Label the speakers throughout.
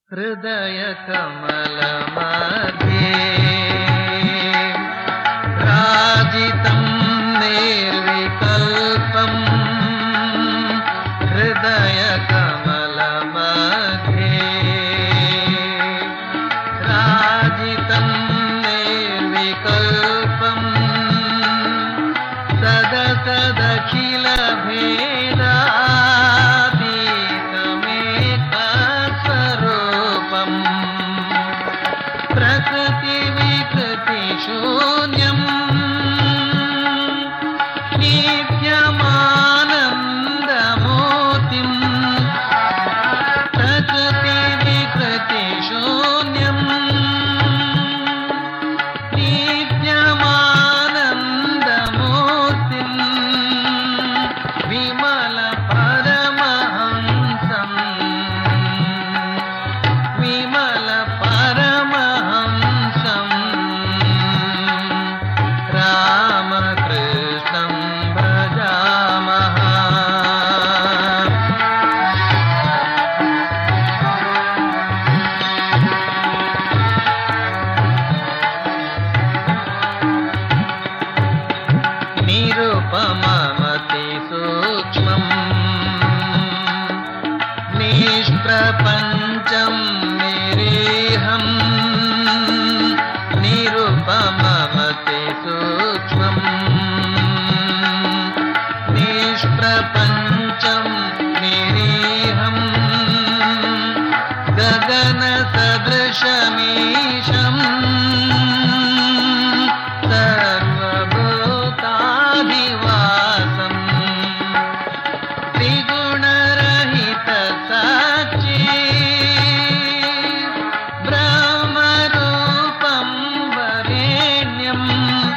Speaker 1: हृदय कमल मध्ये राजितं निर्विकल्पं हृदय कमल मध्ये राजितं निर्विकल्पं सदसदखिल भेदातीतमेकस्वरूपम् प्रकृति विकृति शून्यम् नित्यमानन्दमूर्तिम् प्रकृति विकृति शून्यम् नित्यमानन्दमूर्तिम् विमल परमहंसम् विमल परमहंसम् रामकृष्णं भजामः। निरुपममति सूक्ष्मम् निष्प्रपञ्चं निरीहम् निरुपममति सूक्ष्मम् निष्प्रपञ्चं निरीहम् गगनसदृशमीशम् सर्वभूताधिवासम् त्रिगुणरहित सच्चित् ब्रह्मरूपं वरेण्यम्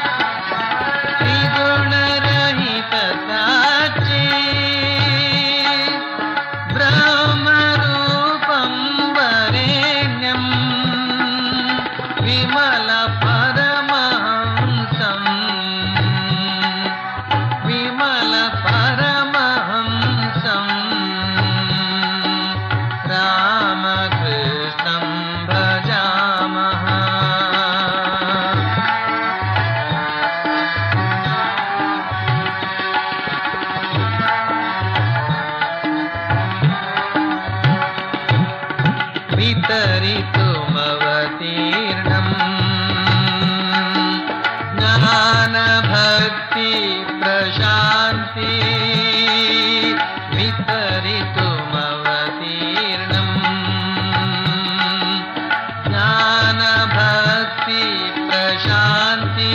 Speaker 1: त्रिगुणरहित सच्चित् ब्रह्मरूपं वरेण्यम् विमल परमहंसम् विमल परमहंसम् रामकृष्णं भजामः। वितरितुमवतीर्णम् ज्ञानभक्ति प्रशान्ति वितरितुमवतीर्णम् ज्ञानभक्ति प्रशान्ति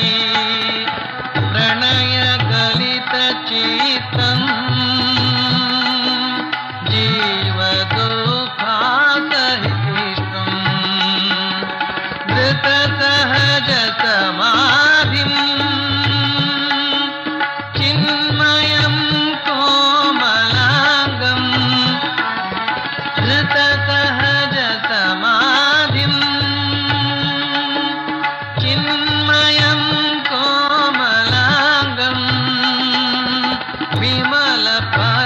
Speaker 1: प्रणयगलितचित्तम् जीवदुःखासहिष्णुम् धृतसहजसमाधिम् चिन्मयं कोमलाङ्गम् धृतसहजसमाधिम् चिन्मयं कोमलाङ्गम् विमल